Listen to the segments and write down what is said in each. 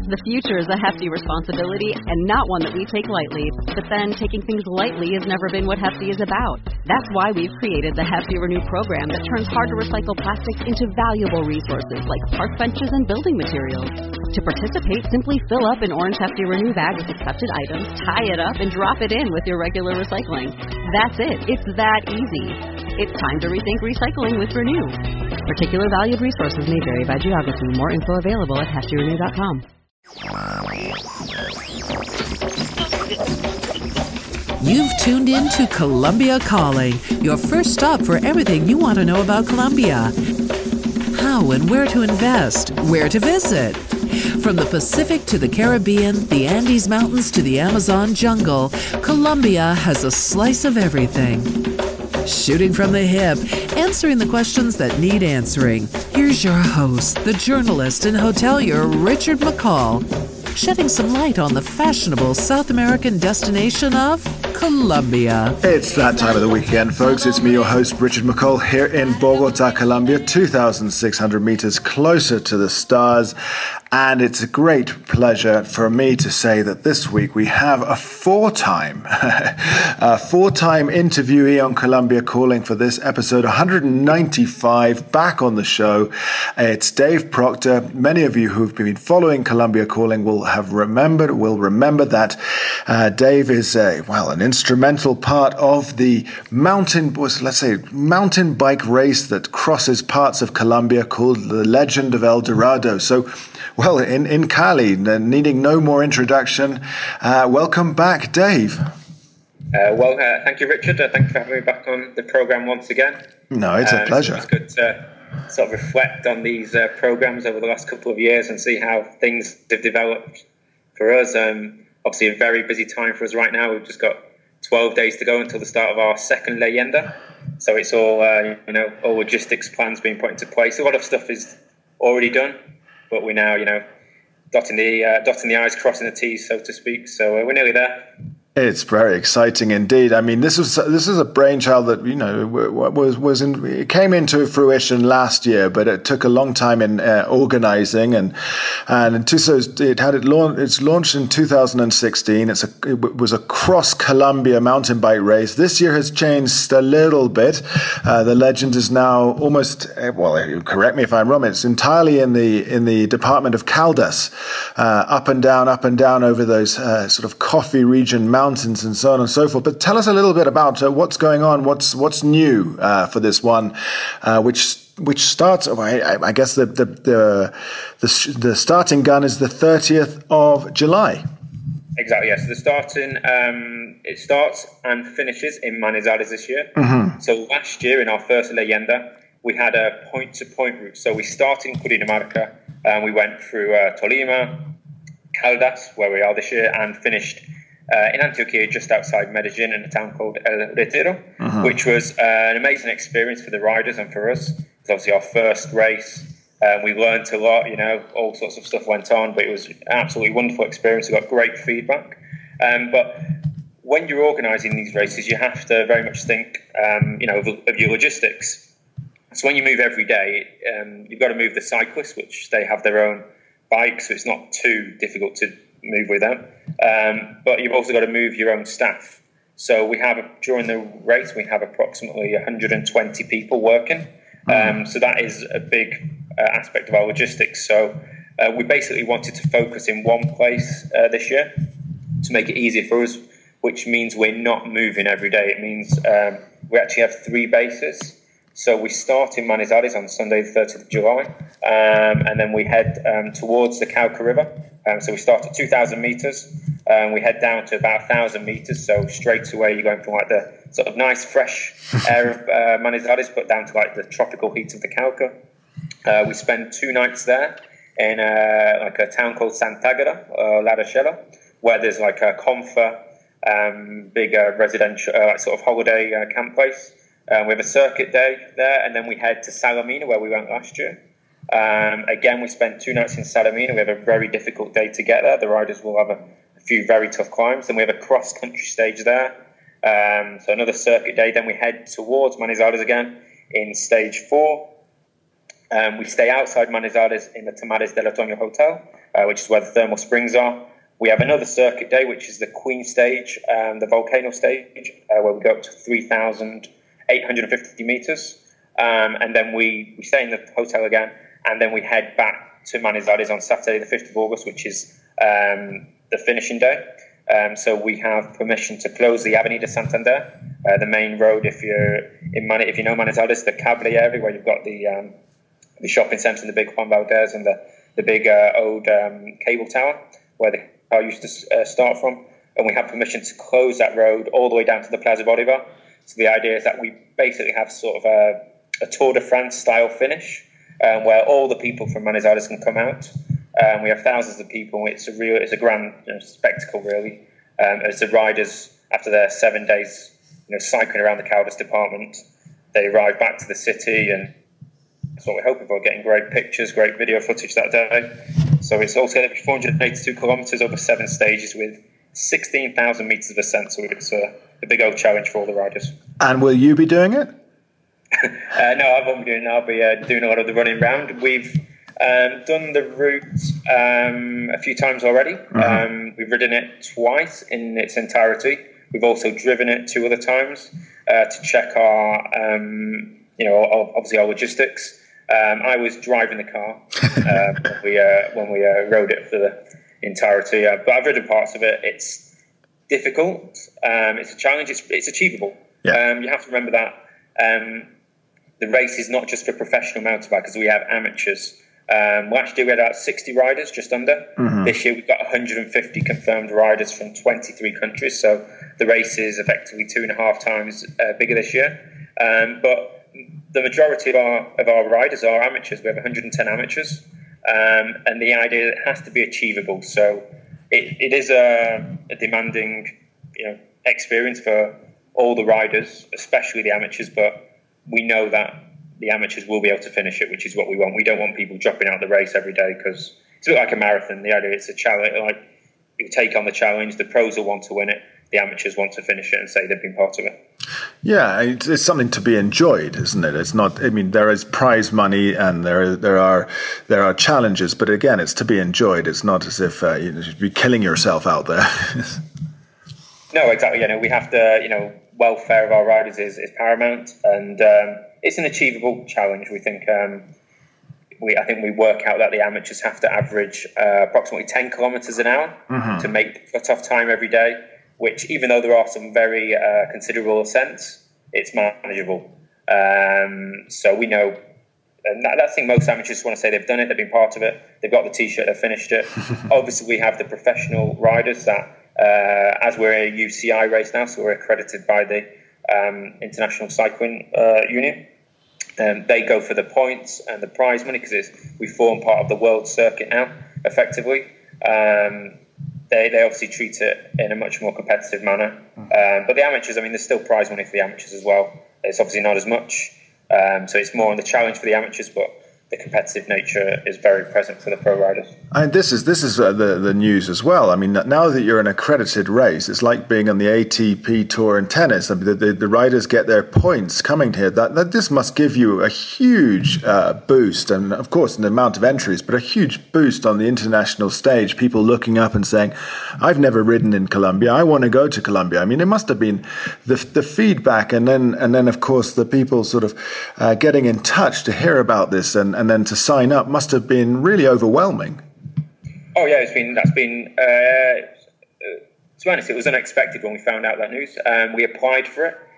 The future is a hefty responsibility and not one that we take lightly. But then taking things lightly has never been what Hefty is about. That's why we've created the Hefty Renew program that turns hard-to-recycle plastics into valuable resources like park benches and building materials. To participate, simply fill up an orange Hefty Renew bag with accepted items, tie it up, and drop it in with your regular recycling. That's it. It's that easy. It's time to rethink recycling with Renew. Particular valued resources may vary by geography. More info available at heftyrenew.com. You've tuned in to Columbia Calling, your first stop for everything you want to know about Colombia. How and where to invest, where to visit. From the Pacific to the Caribbean, the Andes Mountains to the Amazon jungle, Colombia has a slice of everything. Shooting from the hip, answering the questions that need answering. Here's your host, the journalist and hotelier Richard McCall, shedding some light on the fashionable South American destination of Colombia. It's that time of the weekend, folks. It's me, your host, Richard McCall, here in Bogota, Colombia, 2,600 meters closer to the stars. And it's a great pleasure for me to say that this week we have a four-time interviewee on Columbia Calling for this episode 195 back on the show. It's Dave Proctor. Many of you who've been following Columbia Calling will remember that Dave is an instrumental part of the mountain bike race that crosses parts of Colombia called the Legend of El Dorado. So, well, in Cali, needing no more introduction. Welcome back, Dave. Thank you, Richard. Thank you for having me back on the program once again. No, it's a pleasure. It's good to sort of reflect on these programs over the last couple of years and see how things have developed for us. Obviously, a very busy time for us right now. We've just got 12 days to go until the start of our second Leyenda. So it's all, all logistics plans being put into place. A lot of stuff is already done, but we're now, dotting the I's, crossing the T's, so to speak. So we're nearly there. It's very exciting indeed. I mean, this is a brainchild that it came into fruition last year, but it took a long time in organizing it's launched in 2016. It was a cross Colombia mountain bike race. This year has changed a little bit. The Legend is now almost correct me if I'm wrong. It's entirely in the department of Caldas, up and down over those sort of coffee region mountains and so on and so forth. But tell us a little bit about what's going on, what's new for this one, which starts. I guess the starting gun is the 30th of July. Exactly. Yes. Yeah. So it starts and finishes in Manizales this year. Mm-hmm. So last year in our first Leyenda, we had a point-to-point route. So we started in Cundinamarca and we went through Tolima, Caldas, where we are this year, and finished in Antioquia, just outside Medellin, in a town called El Retiro, which was an amazing experience for the riders and for us. It was obviously our first race. We learned a lot, all sorts of stuff went on, but it was an absolutely wonderful experience. We got great feedback. But when you're organising these races, you have to very much think, of your logistics. So when you move every day, you've got to move the cyclists, which they have their own bikes, so it's not too difficult to move with them. But you've also got to move your own staff. So during the race, we have approximately 120 people working. So that is a big aspect of our logistics. So we basically wanted to focus in one place this year to make it easier for us, which means we're not moving every day. It means we actually have 3 bases. So we start in Manizales on Sunday, the 30th of July, and then we head towards the Cauca River. So we start at 2,000 meters, and we head down to about 1,000 meters. So straight away, you're going from like the sort of nice, fresh air of Manizales, but down to like the tropical heat of the Cauca. We spend 2 nights there in like a town called Sant'Agata, La Rochela, where there's like a Confa, big residential sort of holiday camp place. We have a circuit day there, and then we head to Salamina, where we went last year. Again, we spent 2 nights in Salamina. We have a very difficult day to get there. The riders will have a few very tough climbs. Then we have a cross-country stage there. So another circuit day. Then we head towards Manizales again in stage 4. We stay outside Manizales in the Tamales del Otoño Hotel, which is where the thermal springs are. We have another circuit day, which is the Queen stage, the volcano stage, where we go up to 3,850 meters. And then we stay in the hotel again, and then we head back to Manizales on Saturday, the 5th of August, which is the finishing day. So we have permission to close the Avenida Santander, the main road. If you know Manizales, the Cable area where you've got the shopping centre and the big Juan Valdez and the big old cable tower where the car used to start from. And we have permission to close that road all the way down to the Plaza Bolivar. So the idea is that we basically have sort of a Tour de France style finish where all the people from Manizales can come out. We have thousands of people. It's a grand spectacle, really. As the riders, after their 7 days, cycling around the Caldas department, they arrive back to the city, and that's what we're hoping for, getting great pictures, great video footage that day. So it's also going to be 482 kilometres over 7 stages with 16,000 metres of ascent. So it's a big old challenge for all the riders. And will you be doing it? No, I won't be doing it. I'll be doing a lot of the running round. We've done the route a few times already. Mm-hmm. We've ridden it twice in its entirety. We've also driven it 2 other times to check our, obviously our logistics. I was driving the car when we rode it for the entirety, but I've ridden parts of it. It's difficult. It's a challenge. It's achievable. Yeah. You have to remember that the race is not just for professional mountain bikers. We have amateurs. Last year we had about 60 riders, just under. Mm-hmm. This year we've got 150 confirmed riders from 23 countries. So the race is effectively 2.5 times bigger this year. But the majority of our riders are amateurs. We have 110 amateurs. And the idea it has to be achievable. So it is a demanding experience for all the riders, especially the amateurs. But we know that the amateurs will be able to finish it, which is what we want. We don't want people dropping out the race every day because it's a bit like a marathon. The idea it's a challenge. Like you take on the challenge, the pros will want to win it. The amateurs want to finish it and say they've been part of it. Yeah, it's something to be enjoyed, isn't it? It's not. I mean, there is prize money and there are challenges, but again, it's to be enjoyed. It's not as if you should be killing yourself out there. No, exactly. We have to. Welfare of our riders is paramount, and it's an achievable challenge. We think. I think we work out that the amateurs have to average approximately 10 kilometres an hour mm-hmm. to make the cut-off time every day. Which, even though there are some very considerable ascents, it's manageable. So we know, and that's the thing most amateurs want to say they've done it, they've been part of it, they've got the T-shirt, they've finished it. Obviously, we have the professional riders that, as we're a UCI race now, so we're accredited by the International Cycling Union, they go for the points and the prize money because we form part of the world circuit now, effectively. They obviously treat it in a much more competitive manner. But the amateurs, there's still prize money for the amateurs as well. It's obviously not as much. So it's more on the challenge for the amateurs, but the competitive nature is very present for the pro riders. And this is the news as well. Now that you're an accredited race, it's like being on the ATP Tour in tennis. The riders get their points coming here. That this must give you a huge boost, and of course in the amount of entries, but a huge boost on the international stage. People looking up and saying, "I've never ridden in Colombia. I want to go to Colombia." It must have been the feedback, and then of course the people sort of getting in touch to hear about this and then to sign up must have been really overwhelming. Oh yeah, that's been. To be honest, it was unexpected when we found out that news. We applied for it.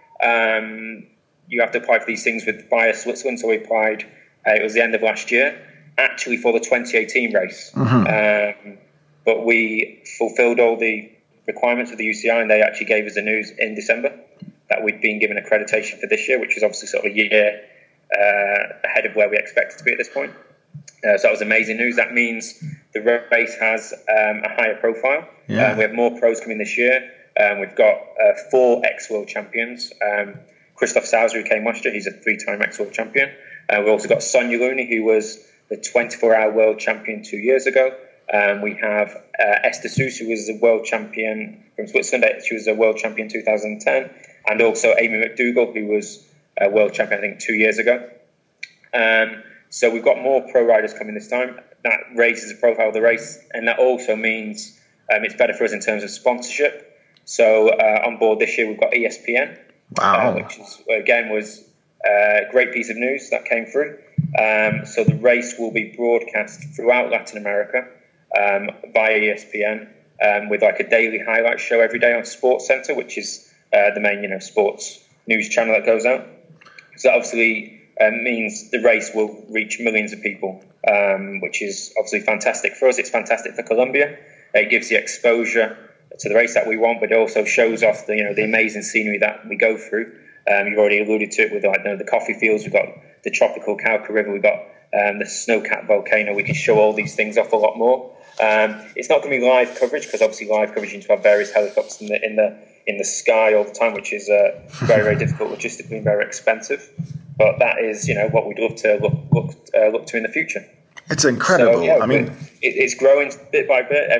You have to apply for these things via Switzerland, so we applied. It was the end of last year, actually for the 2018 race. Mm-hmm. But we fulfilled all the requirements of the UCI, and they actually gave us the news in December that we'd been given accreditation for this year, which was obviously sort of a year ahead of where we expected to be at this point. So that was amazing news. That means the race has a higher profile. Yeah. We have more pros coming this year. We've got 4 ex-world champions. Christoph Sauser, who came last year, he's a 3-time ex-world champion. We've also got Sonia Looney, who was the 24-hour world champion 2 years ago. We have Esther Seuss, who was the world champion from Switzerland. She was a world champion in 2010. And also Amy McDougall, who was a world champion, I think, 2 years ago. So we've got more pro riders coming this time. that raises the profile of the race, and that also means it's better for us in terms of sponsorship. So on board this year we've got ESPN, which is, again, was a great piece of news that came through. So the race will be broadcast throughout Latin America via ESPN, with like a daily highlight show every day on SportsCenter, which is the main sports news channel that goes out. So that obviously means the race will reach millions of people, which is obviously fantastic for us. It's fantastic for Colombia. It gives the exposure to the race that we want, but it also shows off the amazing scenery that we go through. You've already alluded to it with the coffee fields. We've got the tropical Cauca River. We've got the snow-capped volcano. We can show all these things off a lot more. It's not going to be live coverage, because obviously live coverage, you need to have various helicopters in the sky all the time, which is very, very difficult logistically and very expensive. But that is what we'd love to look to in the future. It's incredible. So, I mean, it's growing bit by bit.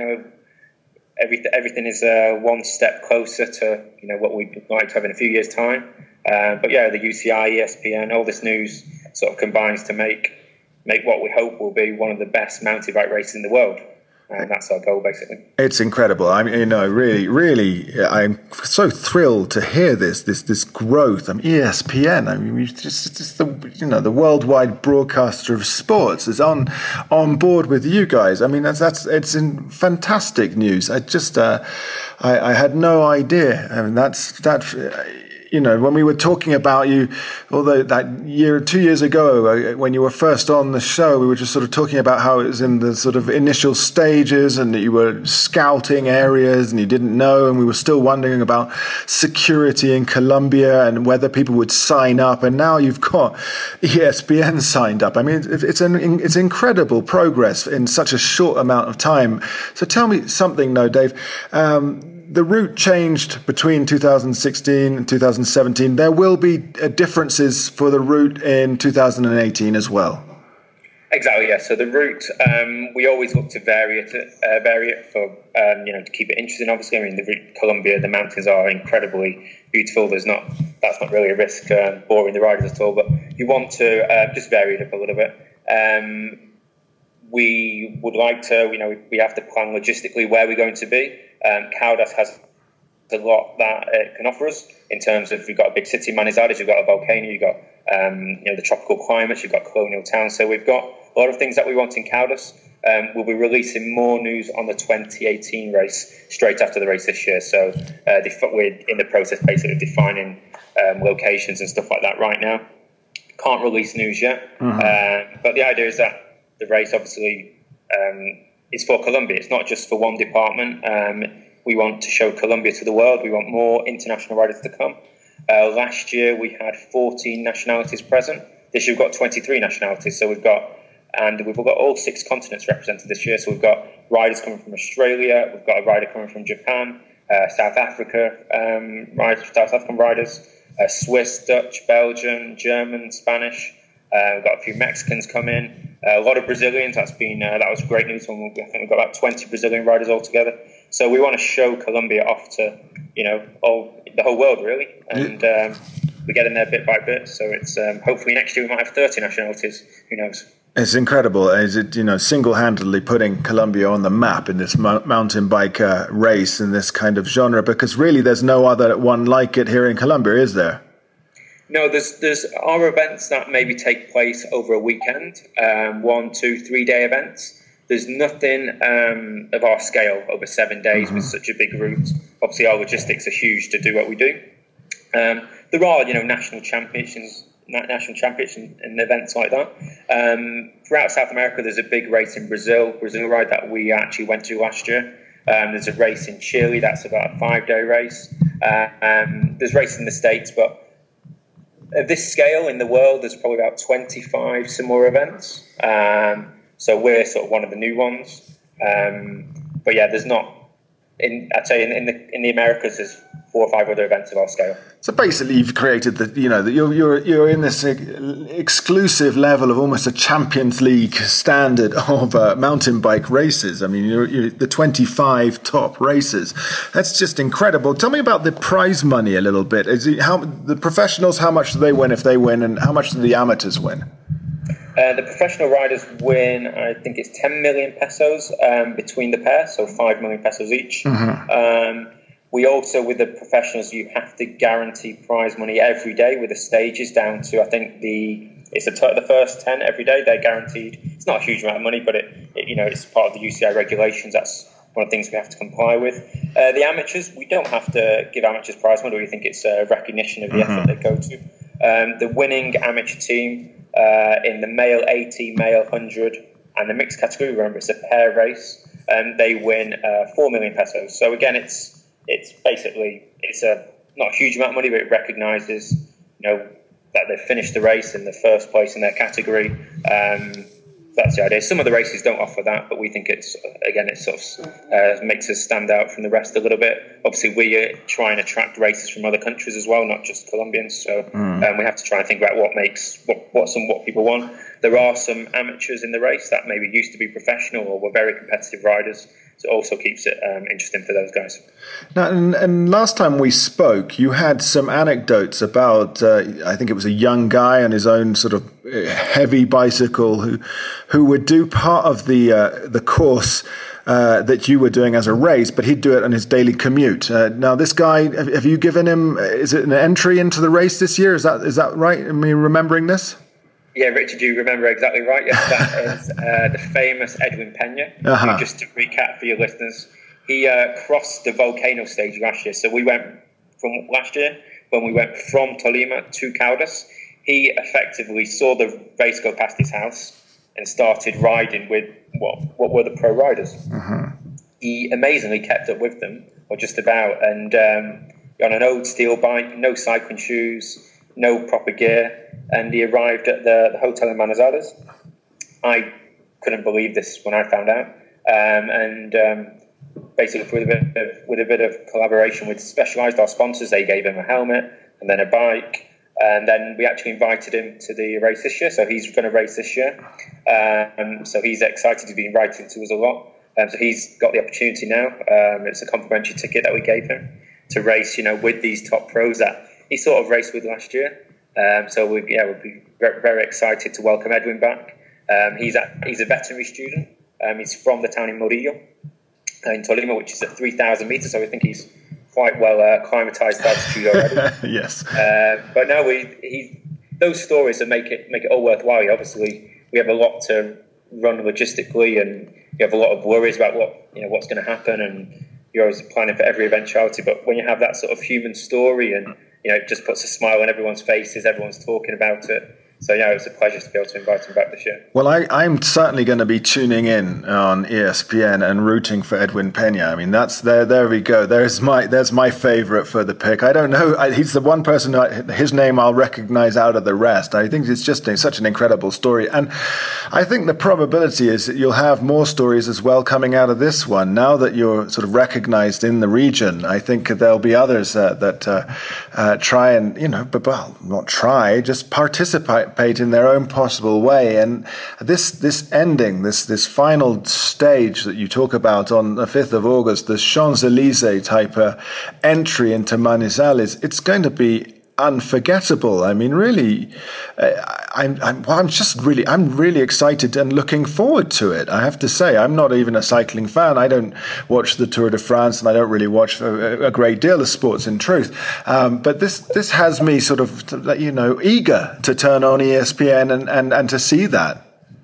Everything is one step closer to what we'd like to have in a few years' time. But yeah, the UCI, ESPN, all this news sort of combines to make what we hope will be one of the best mountain bike races in the world. And that's our goal, basically. It's incredible. I mean, really, I'm so thrilled to hear this growth. ESPN. I mean, just the worldwide broadcaster of sports is on board with you guys. I mean, it's in fantastic news. I had no idea. I mean, when we were talking about you, although that 2 years ago, when you were first on the show, we were just sort of talking about how it was in the sort of initial stages and that you were scouting areas and you didn't know, and we were still wondering about security in Colombia and whether people would sign up. And now you've got ESPN signed up. I mean, it's incredible progress in such a short amount of time. So tell me something, Dave. The route changed between 2016 and 2017. There will be differences for the route in 2018 as well. Exactly, yeah. So the route, we always look to vary it for to keep it interesting. Obviously, I mean, the route to Colombia, the mountains are incredibly beautiful. That's not really a risk boring the riders at all. But you want to just vary it up a little bit. We would like to, we have to plan logistically where we're going to be. Caldas has a lot that it can offer us in terms of, you've got a big city, Manizales, you've got a volcano, you've got the tropical climates, you've got colonial towns. So we've got a lot of things that we want in Caldas. We'll be releasing more news on the 2018 race straight after the race this year. So we're in the process basically of defining locations and stuff like that right now. Can't release news yet, but the idea is that the race obviously is for Colombia. It's not just for one department. We want to show Colombia to the world. We want more international riders to come. Last year we had 14 nationalities present. This year we've got 23 nationalities. So we've got all 6 continents represented this year. So we've got riders coming from Australia. We've got a rider coming from Japan, South African riders, Swiss, Dutch, Belgian, German, Spanish. We've got a few Mexicans come in. A lot of Brazilians. That was great news. I think we've got about 20 Brazilian riders altogether. So we want to show Colombia off to the whole world, really, and we're getting there bit by bit. So it's hopefully next year we might have 30 nationalities. Who knows? It's incredible. Is it single-handedly putting Colombia on the map in this mountain bike race in this kind of genre? Because really, there's no other one like it here in Colombia, is there? No, there's our events that maybe take place over a weekend, 1, 2, 3 day events. There's nothing of our scale over 7 days with such a big route. Obviously, our logistics are huge to do what we do. There are, national championships and events like that. Throughout South America, there's a big race in Brazil Ride that we actually went to last year. There's a race in Chile that's about a 5-day race. There's races in the States, but of this scale in the world, there's probably about 25 similar events. So we're sort of one of the new ones. But yeah, there's not. I'd say in the Americas, there's 4 or 5 other events of our scale. So basically, you've created that you're in this exclusive level of almost a Champions League standard of mountain bike races. I mean, you're the 25 top races. That's just incredible. Tell me about the prize money a little bit. How the professionals, how much do they win if they win, and how much do the amateurs win? The professional riders win, I think it's 10 million pesos between the pair, so 5 million pesos each. We also, with the professionals, you have to guarantee prize money every day with the stages down to, I think, the first 10 every day. They're guaranteed. It's not a huge amount of money, but it's part of the UCI regulations. That's one of the things we have to comply with. The amateurs, we don't have to give amateurs prize money. We think it's a recognition of the effort they go to. The winning amateur team in the male 80, male 100, and the mixed category, remember it's a pair race, they win 4 million pesos. So again, it's basically not a huge amount of money, but it recognises that they've finished the race in the first place in their category. That's the idea. Some of the races don't offer that, but we think it sort of makes us stand out from the rest a little bit. Obviously, we try and attract races from other countries as well, not just Colombians. So we have to try and think about what people want. There are some amateurs in the race that maybe used to be professional or were very competitive riders. So it also keeps it interesting for those guys. Now, and last time we spoke, you had some anecdotes about, I think it was a young guy on his own sort of heavy bicycle who would do part of the course that you were doing as a race, but he'd do it on his daily commute. Now, this guy, have you given him, is it an entry into the race this year? Is that right? Am I remembering this? Yeah, Richard, you remember exactly right. Yes, that is the famous Edwin Pena. Who, just to recap for your listeners, he crossed the volcano stage last year. So we went from last year, when we went from Tolima to Caldas, he effectively saw the race go past his house and started riding with what were the pro riders. He amazingly kept up with them, or just about, and on an old steel bike, no cycling shoes, no proper gear, and he arrived at the hotel in Manizales. I couldn't believe this when I found out, and basically with a bit of collaboration with Specialized, our sponsors, they gave him a helmet and then a bike, and then we actually invited him to the race this year. So he's going to race this year, so he's excited. He's been writing to us a lot, so he's got the opportunity now. It's a complimentary ticket that we gave him to race, with these top pros that he sort of raced with last year. So we'd be very, very excited to welcome Edwin back. He's a veterinary student. He's from the town in Murillo, in Tolima, which is at 3,000 meters. So I think he's quite well acclimatized to altitude already. Yes. But no, those stories that make it all worthwhile. Obviously, we have a lot to run logistically, and you have a lot of worries about what's going to happen, and you're always planning for every eventuality. But when you have that sort of human story, and it just puts a smile on everyone's faces, everyone's talking about it. So, it was a pleasure to be able to invite him back this year. Well, I'm certainly going to be tuning in on ESPN and rooting for Edwin Pena. I mean, that's there we go. There's my favorite for the pick. I don't know. He's the one person, his name I'll recognize out of the rest. I think it's just such an incredible story. And I think the probability is that you'll have more stories as well coming out of this one. Now that you're sort of recognized in the region, I think there'll be others that try and, not try, just participate in their own possible way. And this ending, this final stage that you talk about on the 5th of August, the Champs-Élysées type entry into Manizales, it's going to be unforgettable. I mean, really, I'm really excited and looking forward to it. I have to say, I'm not even a cycling fan. I don't watch the Tour de France, and I don't really watch a great deal of sports, in truth. But this has me sort of, eager to turn on ESPN and to see that.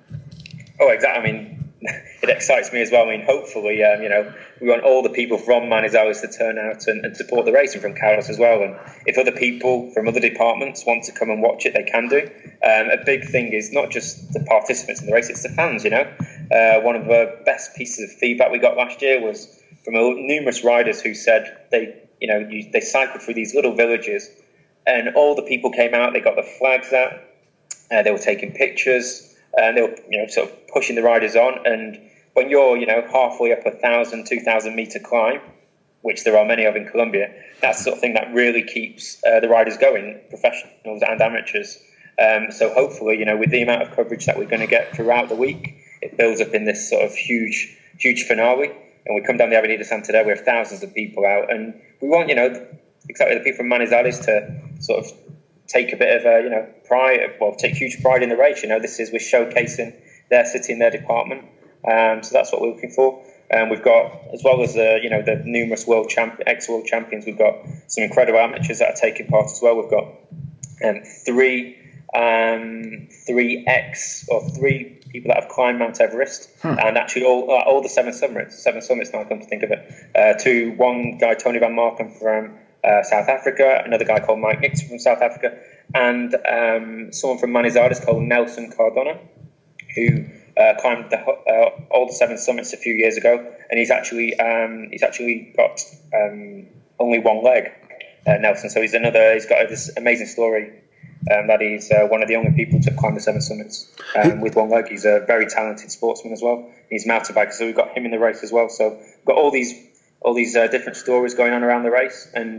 Oh, exactly. I mean, it excites me as well. I mean, hopefully, we want all the people from Manizales to turn out and support the race, and from Caldas as well. And if other people from other departments want to come and watch it, they can do. A big thing is not just the participants in the race, it's the fans, One of the best pieces of feedback we got last year was from numerous riders who said they cycled through these little villages, and all the people came out, they got the flags out, they were taking pictures, and they were sort of pushing the riders on. And when you're halfway up 1,000, 2,000 meter climb, which there are many of in Colombia, that's the sort of thing that really keeps the riders going, professionals and amateurs. So hopefully, with the amount of coverage that we're going to get throughout the week, it builds up in this sort of huge finale. And we come down the Avenida Santander, we have thousands of people out, and we want exactly the people from Manizales to sort of take a bit of take huge pride in the race. We're showcasing their city and their department. So that's what we're looking for. We've got, as well as the numerous ex-world champions, we've got some incredible amateurs that are taking part as well. We've got three people that have climbed Mount Everest, and actually all the seven summits. Now I come to think of it. One guy, Tony Van Marken from South Africa, another guy called Mike Nixon from South Africa, and someone from Manizales called Nelson Cardona, who climbed all the seven summits a few years ago, and he's actually got only one leg, Nelson. So he's got this amazing story that he's one of the only people to climb the seven summits with one leg. He's a very talented sportsman as well. He's a mountain biker, so we've got him in the race as well. So we've got all these different stories going on around the race, and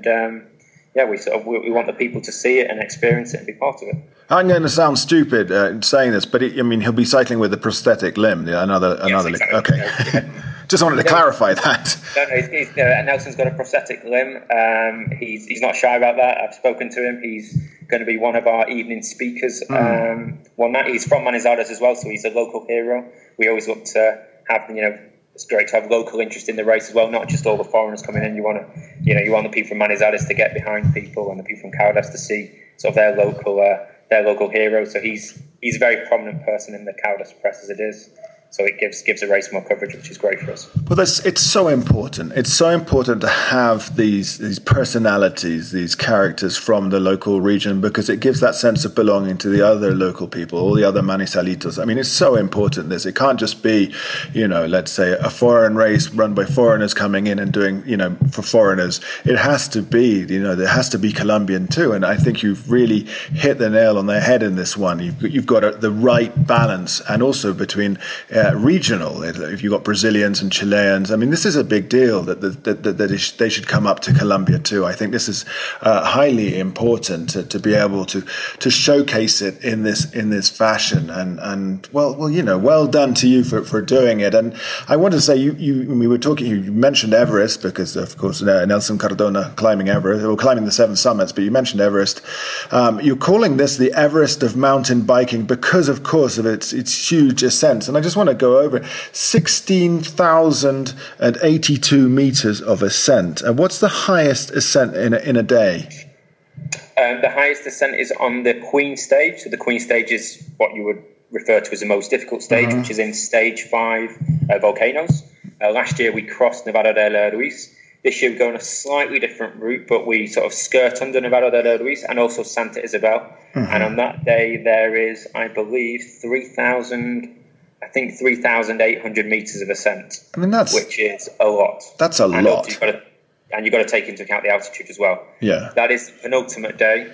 we want the people to see it and experience it and be part of it. I'm going to sound stupid saying this, but he'll be cycling with a prosthetic limb. Yeah, another exactly. limb. Okay. Yeah. Just wanted to clarify that. Nelson's got a prosthetic limb. He's not shy about that. I've spoken to him. He's going to be one of our evening speakers. He's from Manizales as well, so he's a local hero. We always look to have, it's great to have local interest in the race as well, not just all the foreigners coming in. You want the people from Manizales to get behind people, and the people from Caldas to see sort of their local hero. So he's a very prominent person in the Caldas press as it is. So it gives the race more coverage, which is great for us. Well, it's so important. It's so important to have these personalities, these characters from the local region, because it gives that sense of belonging to the other local people, all the other Manizalitos. I mean, it's so important. It can't just be, let's say a foreign race run by foreigners coming in and doing, for foreigners. It has to be, there has to be Colombian too. And I think you've really hit the nail on the head in this one. You've got the right balance, and also between regional. If you've got Brazilians and Chileans, I mean, this is a big deal that they should come up to Colombia too. I think this is highly important to be able to showcase it in this fashion. And well done to you for doing it. And I want to say, we were talking. You mentioned Everest because, of course, Nelson Cardona climbing Everest, or climbing the seven summits. But you mentioned Everest. You're calling this the Everest of mountain biking because, of course, of its huge ascents. And I just want to go over 16,082 meters of ascent. And what's the highest ascent in a day? The highest ascent is on the Queen stage. So the Queen stage is what you would refer to as the most difficult stage, which is in stage 5 volcanoes. Last year we crossed Nevado del Ruiz. This year we go on a slightly different route, but we sort of skirt under Nevado del Ruiz and also Santa Isabel. And on that day there is, I believe, 3,800 meters of ascent. I mean, which is a lot. That's a lot. You've got to take into account the altitude as well. Yeah. That is the penultimate day.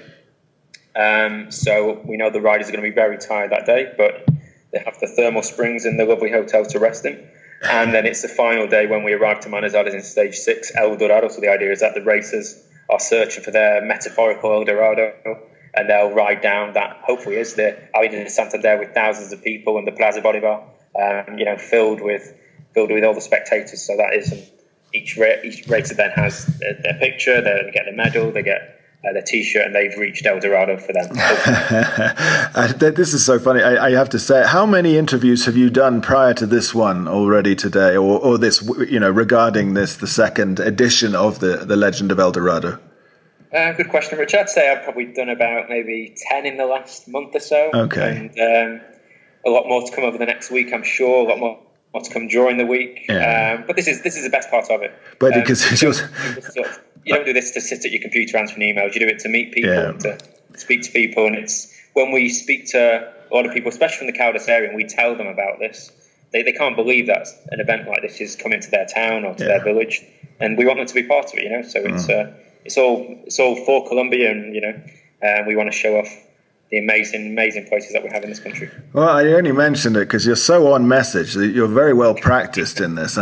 So we know the riders are going to be very tired that day, but they have the thermal springs in the lovely hotel to rest in. And then it's the final day when we arrive to Manizales in stage 6, El Dorado. So the idea is that the racers are searching for their metaphorical El Dorado, and they'll ride down that, hopefully, is the Avenida de Santander with thousands of people, and the Plaza Bolivar, filled with all the spectators. So that is, each racer then has their picture, they get a medal, they get their T-shirt, and they've reached El Dorado for them. This is so funny. I have to say, how many interviews have you done prior to this one already today, or this, regarding the second edition of the Legend of El Dorado? Good question, Richard. I'd say I've probably done about maybe 10 in the last month or so. Okay. And a lot more to come over the next week, I'm sure. A lot more to come during the week. Yeah. But this is the best part of it. But because you don't do this to sit at your computer answering emails. You do it to meet people, and to speak to people. And it's when we speak to a lot of people, especially from the Caldas area, and we tell them about this, they can't believe that an event like this is coming to their town or to their village, and we want them to be part of it. So it's all for Colombia, and we want to show off amazing places that we have in this country. Well, I only mentioned it because you're so on message. You're very well practiced in this.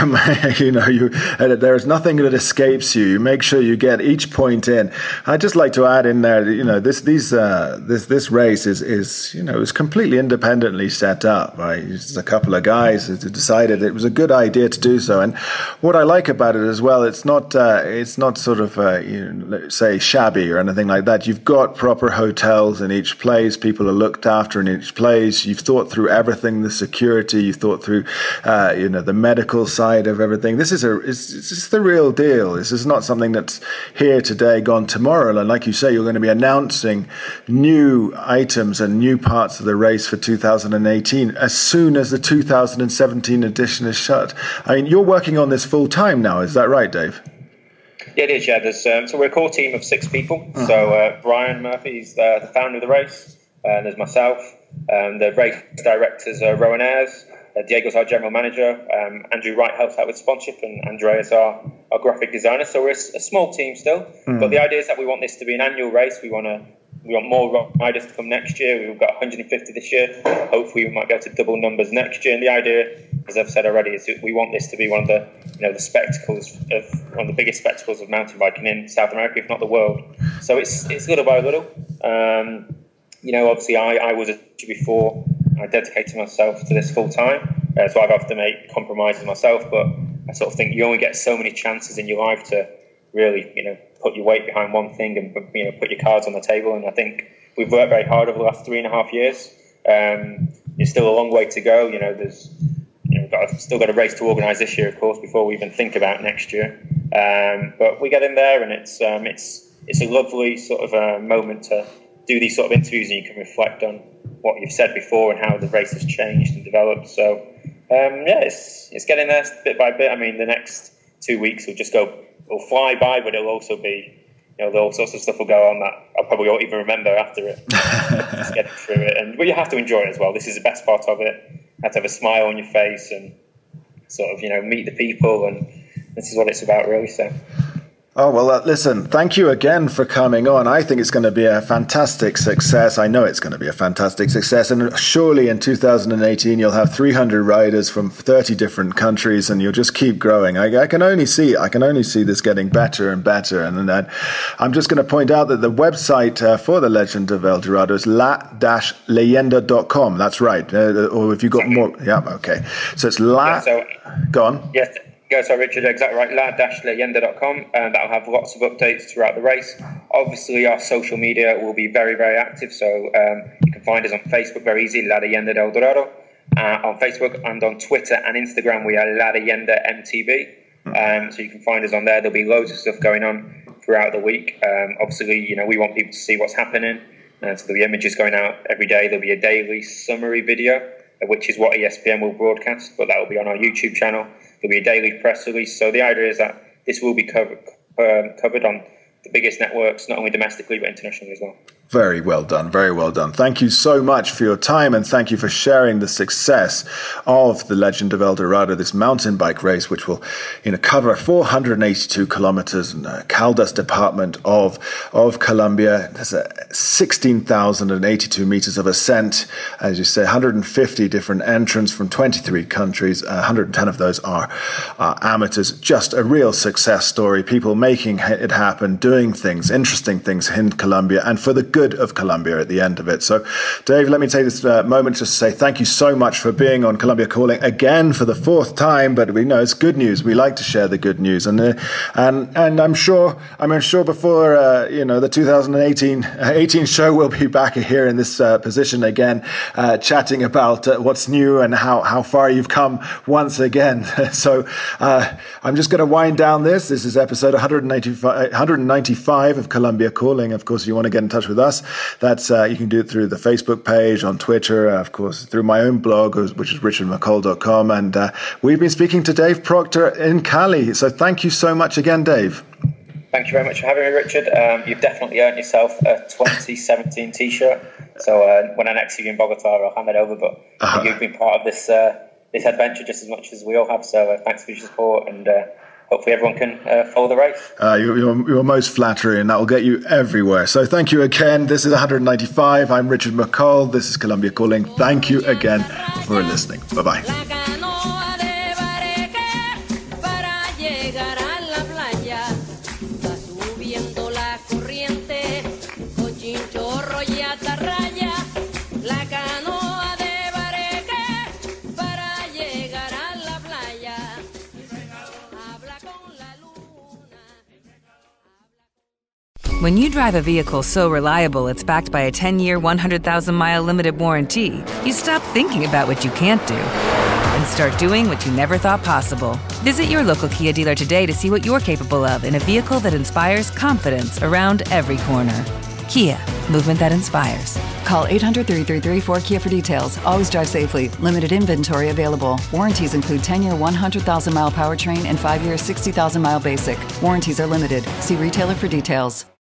There is nothing that escapes you. You make sure you get each point in. I'd just like to add in there, this race is completely independently set up by just a couple of guys who decided it was a good idea to do so. And what I like about it as well, it's not sort of say shabby or anything like that. You've got proper hotels in each place. People are looked after in each place. You've thought through everything, the security. You've thought through, the medical side of everything. This is the real deal. This is not something that's here today, gone tomorrow. And like you say, you're going to be announcing new items and new parts of the race for 2018 as soon as the 2017 edition is shut. I mean, you're working on this full time now. Is that right, Dave? Yeah, it is, yeah. So we're a core team of 6 people. Uh-huh. So Brian Murphy's the founder of the race. There's myself. The race directors are Rowan Ayres. Diego's our general manager. Andrew Wright helps out with sponsorship, and Andrea's our graphic designer. So we're a small team still. Mm-hmm. But the idea is that we want this to be an annual race. We want more riders to come next year. We've got 150 this year. Hopefully we might be able to double numbers next year. And the idea, as I've said already, is we want this to be one of the one of the biggest spectacles of mountain biking in South America, if not the world. So it's little by little. Obviously I was a teacher before. I dedicated myself to this full time. So I've had to make compromises myself, but I sort of think you only get so many chances in your life to really, put your weight behind one thing and, put your cards on the table. And I think we've worked very hard over the last 3.5 years. There's still a long way to go. I've still got a race to organise this year, of course, before we even think about next year. But we get in there, and it's a lovely sort of moment to do these sort of interviews, and you can reflect on what you've said before and how the race has changed and developed. So it's getting there bit by bit. I mean, the next 2 weeks will fly by, but it'll also be, all sorts of stuff will go on that I probably won't even remember after it. Just getting through it, but you have to enjoy it as well. This is the best part of it. You have to have a smile on your face and sort of, meet the people, and this is what it's about, really. So. Oh, well, listen, thank you again for coming on. I think it's going to be a fantastic success. I know it's going to be a fantastic success. And surely in 2018, you'll have 300 riders from 30 different countries, and you'll just keep growing. I can only see this getting better and better. And I'm just going to point out that the website for the Legend of El Dorado is la-leyenda.com. That's right. Or if you've got more. Yeah, okay. So it's Go on. Yes. So Richard, exactly right, la-leyenda.com, and that'll have lots of updates throughout the race. Obviously, our social media will be very, very active, so you can find us on Facebook very easy, La Leyenda del Dorado, on Facebook, and on Twitter and Instagram, we are La Leyenda MTB, so you can find us on there. There'll be loads of stuff going on throughout the week. Obviously, we want people to see what's happening, so there'll be images going out every day. There'll be a daily summary video, which is what ESPN will broadcast, but that will be on our YouTube channel. There'll be a daily press release. So the idea is that this will be covered on the biggest networks, not only domestically, but internationally as well. Very well done. Very well done. Thank you so much for your time, and thank you for sharing the success of the Legend of El Dorado, this mountain bike race, which will cover 482 kilometers in the Caldas department of Colombia. There's 16,082 meters of ascent. As you say, 150 different entrants from 23 countries. 110 of those are amateurs. Just a real success story. People making it happen, doing things, interesting things in Colombia, and for the good of Colombia at the end of it. So, Dave, let me take this moment just to say thank you so much for being on Colombia Calling again for the 4th time. But we know it's good news. We like to share the good news, and I'm sure before the 2018 show, we'll be back here in this position again, chatting about what's new and how far you've come once again. So I'm just going to wind down this. This is episode 195 of Colombia Calling. Of course, if you want to get in touch with us, that's you can do it through the Facebook page, on Twitter, of course, through my own blog, which is richardmccall.com. And we've been speaking to Dave Proctor in Cali. So thank you so much again, Dave. Thank you very much for having me, Richard. You've definitely earned yourself a 2017 T-shirt. So when I next see you in Bogota, I'll hand it over. But you've been part of this adventure just as much as we all have. So thanks for your support, and hopefully everyone can follow the race. You're most flattering, and that will get you everywhere. So thank you again. This is 195. I'm Richard McCall. This is Colombia Calling. Thank you again for listening. Bye-bye. When you drive a vehicle so reliable it's backed by a 10-year, 100,000-mile limited warranty, you stop thinking about what you can't do and start doing what you never thought possible. Visit your local Kia dealer today to see what you're capable of in a vehicle that inspires confidence around every corner. Kia, movement that inspires. Call 800-333-4KIA for details. Always drive safely. Limited inventory available. Warranties include 10-year, 100,000-mile powertrain and 5-year, 60,000-mile basic. Warranties are limited. See retailer for details.